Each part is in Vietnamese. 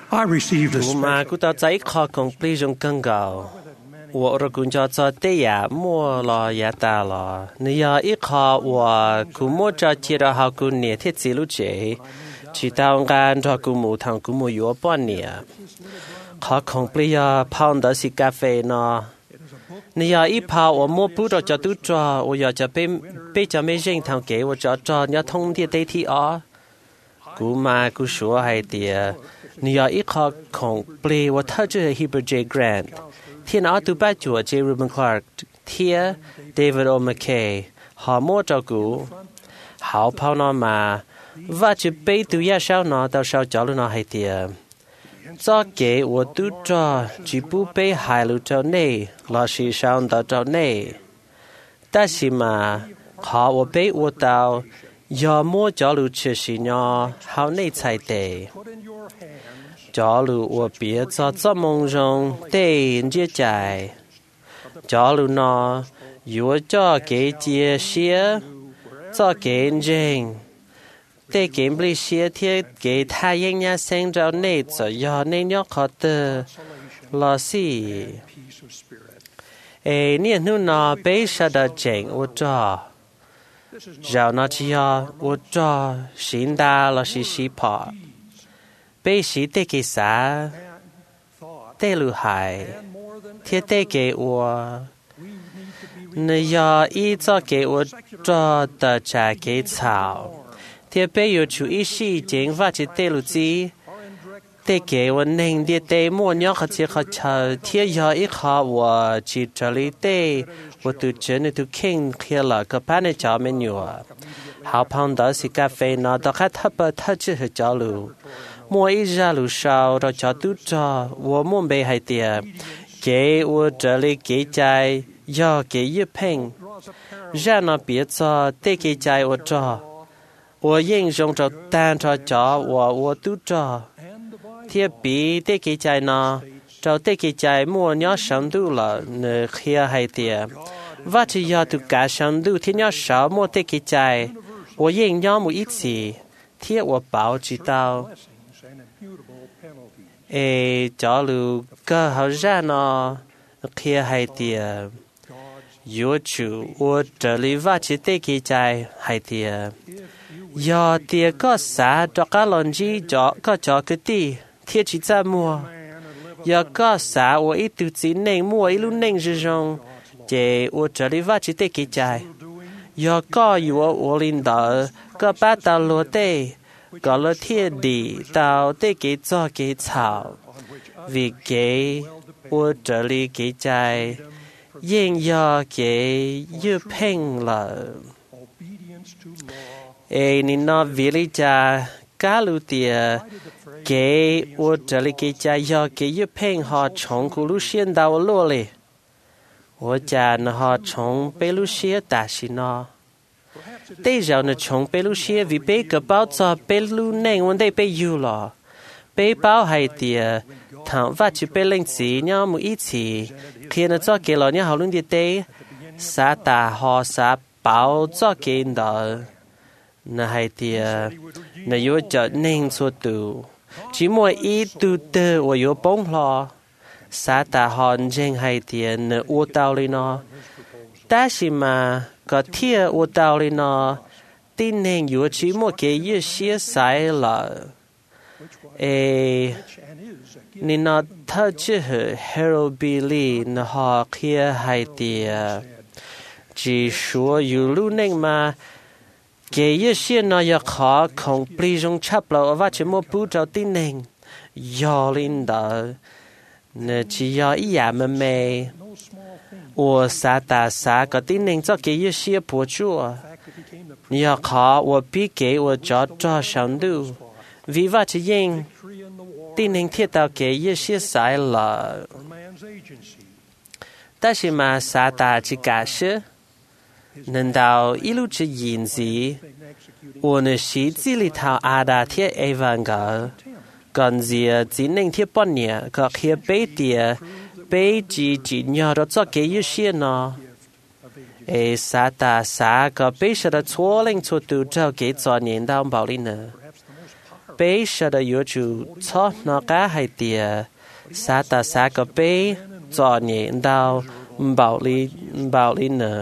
I received a 古嘛古到在考公比中更高。我如果叫做对呀，莫了也大了。你要一考我古莫叫接到好古年贴记录节，去到干到古木堂古木有半年。考公比要泡的是咖啡呢。你要一泡我摸不到就都抓，我要就被就没人头给我就抓，你要通的对题啊。古嘛古说还的，你要一考公比我他就是 Heber J Grant。thiên ở từ ba chùa J. Reuben Clark, thiên David O. McKay, họ mua cho cụ, họ phao nó mà, và chỉ bây từ ya sao nó tao sao cho nó hay tiệt, cho kế của tu cho chỉ bu bây hai lũ cho này, là sự sao tao cho này, ta chỉ mà họ của bây của tao, giờ mua cho lũ chơi gì nhỏ, họ này chạy tệ. Cho lũ của biết cho mong rong để chia chạy, cho lũ nó yếu cho cái chia sẻ, cho cái riêng, để cái b리 sẻ thì cái thái阳nhà sinh ra này cho giờ này nhớ khó tự lo gì, niên nu nó bây giờ đã chỉnh ô cho, giờ nó chỉ ô cho sinh đa là sĩ phò. Bây giờ tế cái xã, tế lưu hải, thiết tế cái ua, nơi giờ ý cho cái ua cho tờ trả cái chảo, thiết bây giờ chú ý sĩ chính và chỉ tế lưu gì, tế cái ua nên đi tế mua nhớ khá chế khá chờ, thiết giờ ý khá ua chỉ trả lý tế, ua từ chân này từ kinh kia là cơ bản này cho mình nhua, hào phong đó xì cà phê nó đó khá thấp bờ thấp chứ hữu cho lưu. Mua ít ra lũ sao rồi cho tút cho, tôi muốn bề hay tiệt, cái tôi trở lại cái trái, do cái yêu phèn, ra nó biết cho, để cái trái tôi cho, tôi yên dùng cho tan cho, tôi tút cho, thiết bị để cái trái nó, cho để cái trái mua nhớ sáng đủ là nơi kia hay tiệt, và chỉ do từ cả sáng đủ thì nhớ sáu mua để cái trái, tôi yên nhớ một ít gì, thiết tôi bảo chỉ tao. Cho lũ cơ hậu ra nó kia hay tiệt, yếu chủ ô trở lý và chỉ tế kỳ chạy hay tiệt, do tiệt có xã cho các lần gì có cho cái tí, thiết chỉ ra mua, do có xã ô ít tự chính nên mua ít lúc nên sử dụng, chế ô trở lý và chỉ tế kỳ chạy, do có yếu ô linh đỡ, có bát tàu lúa tê, có lỡ thiết đi tàu tế kỳ cho kỳ chảo. Vì cái ô trở lý cái trái, yên do cái yêu phèn là. Nên nó vì lý cha, cá lưu tìa, cái ô trở lý cái trái do cái yêu phèn họ chống của lưu xuyên đào lô lì. Ô cha nó họ chống bê lưu xuyên ta xí nó. Đây giờ nó chống bê lưu xuyên vì bê cơ báo cho bê lưu nền vấn đề bê yêu lò. Bê báo hay tìa, thằng và chỉ bê lên chỉ nhau một ít chỉ khi nó cho cái lò nhau học luôn đi tế xã ta họ xã bảo cho cái đó nó hay thì nó yếu cho nên số tụ chỉ mua ít tụ tơ và yếu bông lo xã ta họ nên hay thì nó u tao lên nó ta chỉ mà có thiệt u tao lên nó tin nên yếu chỉ mua cái yếu xía sai là nên nó thật chứ Harold Billy nó họ kia hay tiệt chỉ số yếu lưu nên mà cái yếu xuyên nó yếu khó không bị dùng chấp lâu và chỉ một bút cho tin nên yếu linh đó nó chỉ yếu ý mà mê ô xã ta xã có tin nên cho cái yếu xuyên bố chúa yếu khó ô bị cái ô cho sáng đủ vì vậy chỉ yên tin hình thiết tạo cái ý xế sai là ta chỉ mà xã ta chỉ cả sự nên đào ý lúc chỉ nhìn gì ô nè sĩ chỉ li thao à đà thiết evan gờ còn gì chỉ nên thiết bọn nhẹ có khi bế tìa bế chỉ nhờ đó cho cái ý xế nó xã ta xã có bế sẽ đã chúa lên chúa tu cho cái cho nhìn đào bảo linh nữa bé sợ đã yếu chủ cho nó cá hay tiề xã ta xã có bé cho nhẹ đau bảo lý nữa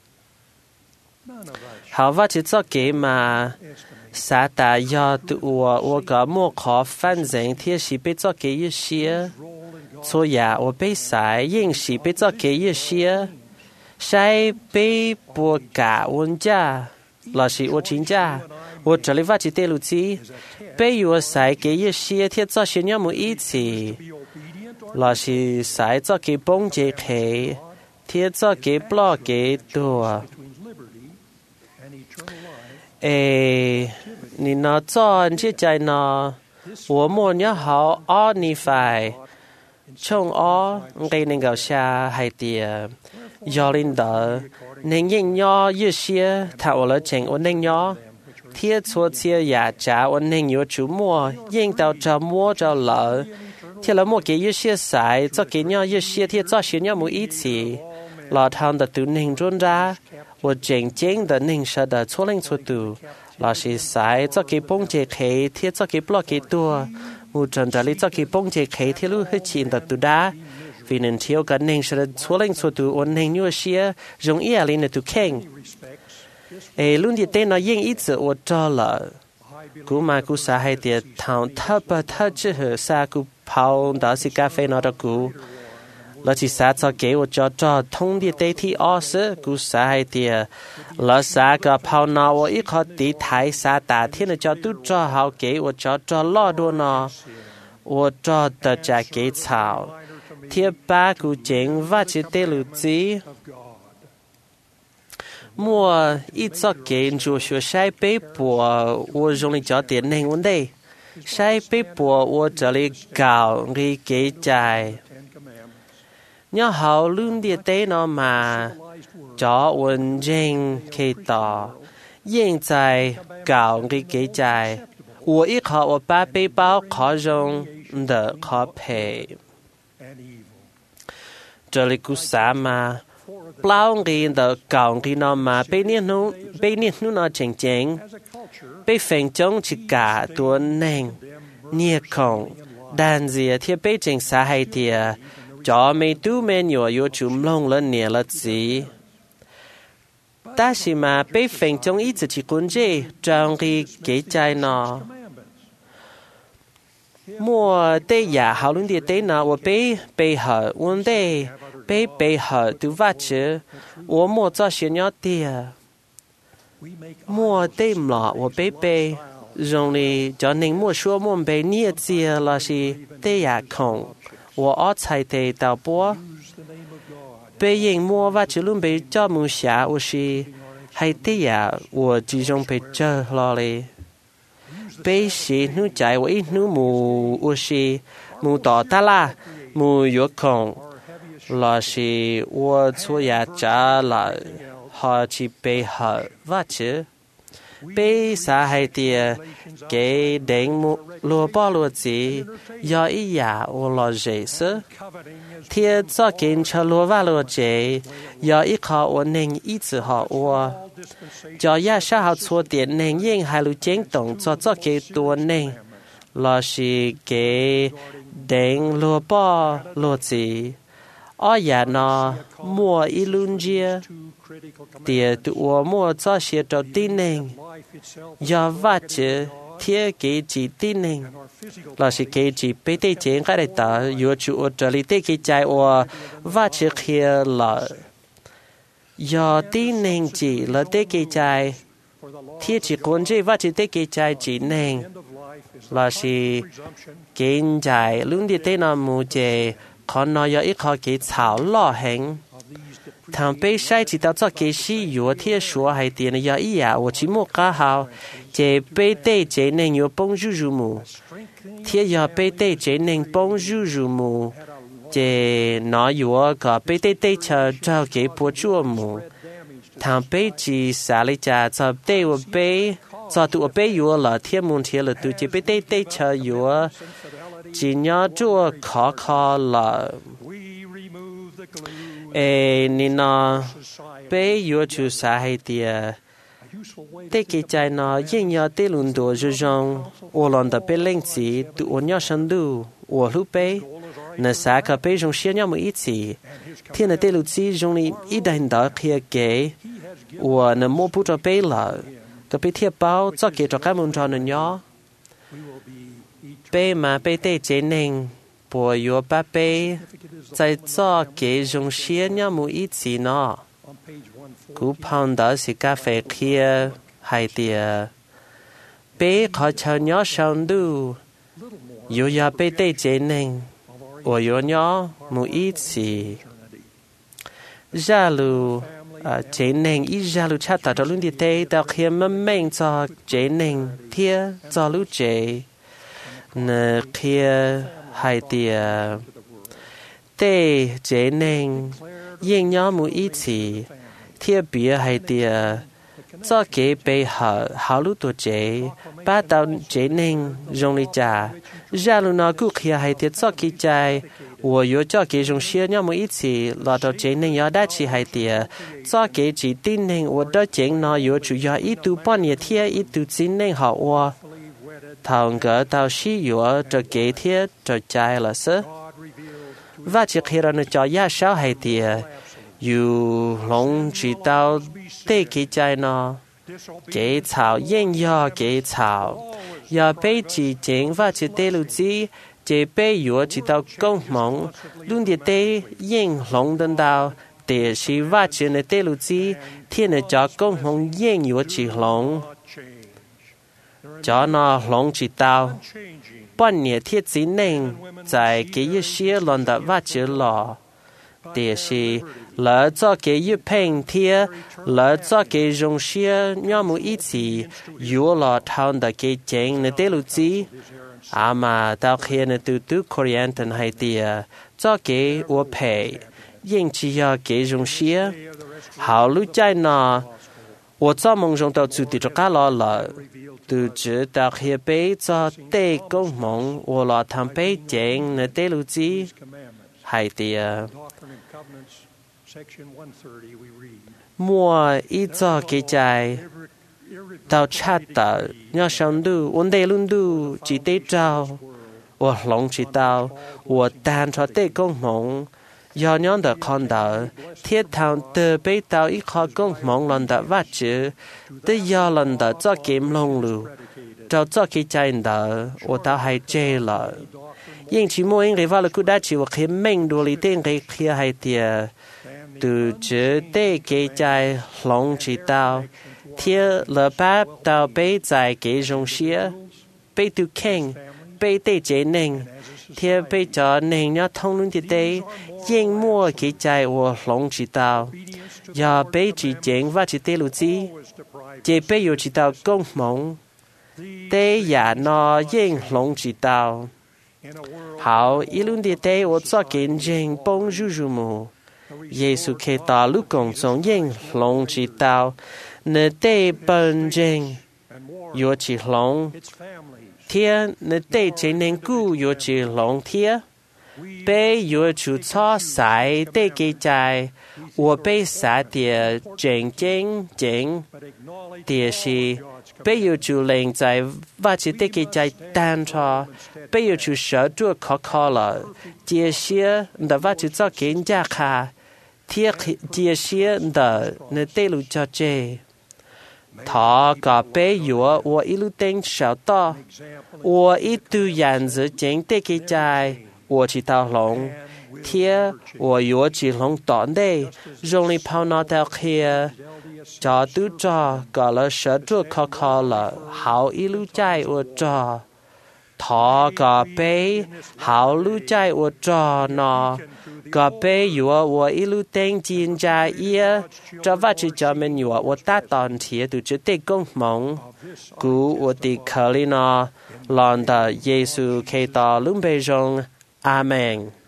hảo và chỉ cho kế mà xã ta do tự ua có mua khó phản dẫn thiết sĩ bé cho kế như xía cho nhà ua bé xài yên sĩ bé cho kế như xía sai bé bùa cả ôn cha là sĩ ua chính cha ua trở lại và chỉ tê lụ chi bé ua xài kế như xía thiết cho xía nhau một ít gì là sĩ xài cho kế bông chế khế thiết cho kế bó kế đùa你呢做这在呢我们要好二你phải trong ó gây nên gạo xa hay tiề do linh đỡ nên nhìn nhỏ như xia thảo ở trên ổn nên nhỏ thiết số chia giả trả ổn nên nhiều chú mua yên tàu cho mua cho lỡ thiết là một cái như xia sai cho cái nhỏ như xia thiết cho xia nhỏ một ít gì lọ thằng đã tự nên run ra 我真正的认识的错零错度，老是在这个蹦节开，贴这个不给多，我真的里这个蹦节开，贴路很近的多大，为能挑个认识的错零错度，我能有些容易里呢都看，论的电脑影一直我找了，古嘛古啥还得汤特不特之后啥古泡到是咖啡那的古。là chỉ xã cho kế cho thông địa tế thì ở sự cú xã hay tiề là xã cái phao nào ít khó tí thái xã ta thiên là cho tu cho hậu kế cho lo đua nó cho tờ trả kế chảo thiết ba cú chính và chỉ tế lụ gì mua ít cho kế chủ số sai bế bùa tôi dùng cho tiền nên vấn đề sai bế bùa tôi trở lại gạo cái kế chạy nhớ hậu luôn địa tế nó mà cho ổn định khi tỏ hiện tại gạo cái kế trái tôi ít họ tôi ba bê bao khó dùng đỡ khó pay trở lại cú xã mà bao cái đỡ gạo cái nó mà bê niên nó chỉnh chỉnh bê phèn chống chỉ cả tuần nền nhiệt khổng đàn dìa thiết bê chỉnh xã hay tiề cho mấy tu men yo chum long lên nè là gì ta chỉ mà bé phèn trong ít chỉ cuốn dê trong cái kế trái nó mua tê giả hào luôn địa tê nó và bé hở vấn đề bé hở tu vắt chứ và mua cho xuyên nhớ tiề mua tê mỏ và bé dùng đi cho nên mua số mua bé nhiệt gì là gì tê giả không 我二才的导播，被人摸挖只轮被招募下，我是海底呀，我集中被招了嘞。被是女仔我一女母，我是母到达啦，母有空，那是我做呀家了，好去被好挖去。被xã hay tiề cái đánh lúa bao lúa gì do ý giả ô lò dễ sơ thiệt cho kiến cho lúa và lúa dễ do ý khó ô nên ý chỉ họ ô cho ya sa họ chua tiền nên yên hai lúa chén tổng cho cái tua nên là chỉ cái đánh lúa bao lúa gì ở nhà nó mua ý luôn chia tiề tụi mua cho xe đầu tiên nên do vắt chứ thiết kế chỉ tin nên là sự kế chỉ bé tê chế cái này ta yêu chủ trở lại tê kế trái or vắt chứ kia là do tin nên chỉ là tê kế trái thiết chỉ còn chỉ vắt chứ tê kế trái chỉ nên là sự kế trái luôn đi tê nào mua chế còn nói ít khó kế chảo lò hành thằng bé sai chỉ tao cho cái gì yếu thiệt số hay tiền này ý à, tôi chỉ mua cá hào, chế bé tê chế nên yếu bông rú mù, thiệt yếu bé tê chế nên bông rú mù, chế nó yếu cả bé tê tê chờ cho cái bộ chúa mù, thằng bé chỉ xả lấy trả cho tê của bé, cho tụi bé yếu là thiệt muốn thiệt là tụi chế bé tê tê chờ yếu, chỉ nhớ chúa khó là nên nó bé yếu chủ xã hay tiề tê kỳ chạy nó yên nhờ tê lùn đồ rư rong ô lòn đập bê lên chỉ tụ ô nhọ sân đu ô lúc bê nè xã cả bê rong xia nhau một ít chỉ thiên là tê lù chỉ rong li ít đàn đó kia kế ô nè mua bút cho bê lợ cái bê thiệp bao cho kế cho các môn trò nè nhỏ bê mà bê tê chế nền bùa yếu ba bê在做给用些鸟木一起呢，古旁的是咖啡kia hay địa，被考察鸟上路，有要被对接能，我有鸟木一起，假如接能一假如查到这轮的对，到去慢慢做接能贴做路接，那去hay địa。tê chế nên yên nhau mu ý chỉ thiết bia hay địa cho kế bề hảo lúc tổ chế ba tàu chế nên dùng lý trả ra lúc nào cũng kia hay địa cho kế trái我有cho kế dùng xe nhau mu ý chỉ là tàu chế nên có đa chỉ hay địa cho kế chỉ tin nên我đó chế nó có chủ yếu ít tu bao nhiêu thiết ít tu chính nên họ我thằng gỡ tàu xí có cho kế thiết cho trái là sao và chỉ khi ra nó cho giá sáu hay thì dù lòng chỉ tao tê cái trái nó cái thảo yên do cái thảo giờ bây chỉ chính và chỉ tê lưu chỉ chỉ bây giờ chỉ tao công mong luôn đi tê yên lòng đơn đào để chỉ và chỉ này tê lưu chỉ thiên này cho công mong yên giờ chỉ lòng cho nó lòng chỉ tao半年贴之内，在给一些人的挖掘了，但是来做给一片贴，来做给用些鸟木一起，有了他的给钱的道路子，阿妈到去呢都都可以等还的，做给我赔，因此要给用些，好路在呢，我做梦中到处地就干了。từ chữ đặc hiệp bế cho tê công mong của lọ tham bế chén nè tê lưu chí hay tìa mua ít cho cái trái tao chát tờ nhớ sống đu ổn đề luôn đu chỉ tê trao của lòng chỉ tao của tàn cho tê công mong do nhóm được con đỡ thiết thằng từ bế tao ít khó công mong lần đã vắt chữ tới do lần đã cho kiếm lông lưu cho cho cái trái đỡ của tao hay chê lợ nhưng chỉ mua anh cái vào là cứ đã chỉ một cái mình đồ lý tên cái kia hay tiề từ chữ tê cái trái lòng chỉ tao thiết lỡ bắp tao bế dài cái rong xía bế tu keng bế tê chế nền thiết bế cho nền nhớ thông luôn thì tê yên mua cái trái của lòng chỉ tao giờ bế chỉ chén và chỉ tê lưu chí chế bế yêu chỉ tao công mong tê giả nó yên lòng chỉ tao hảo ý luôn thì tê我做见证帮助助目耶稣基督路公众yên lòng chỉ tao nè tê bần证有chỉ lòng thiên nè tê chế nên cú有chỉ lòng thiên被有主操赛的给在，我被撒的正经经，但是被有主领在挖起的给在单车，被有主守住考了，这些的挖起做人家卡，这些的那对路叫这。他个被我一路登手到，我一度样子真的给在。我知道龙，天我有只龙短的，容易跑到到去，找都找，搞了十多考了，好一路在我找，他个背好路在我找呢，个背有我一路登进在耶，这话是专门有我打当天都只得公梦，故我的可怜呢，让的耶稣开到龙背中。Amen.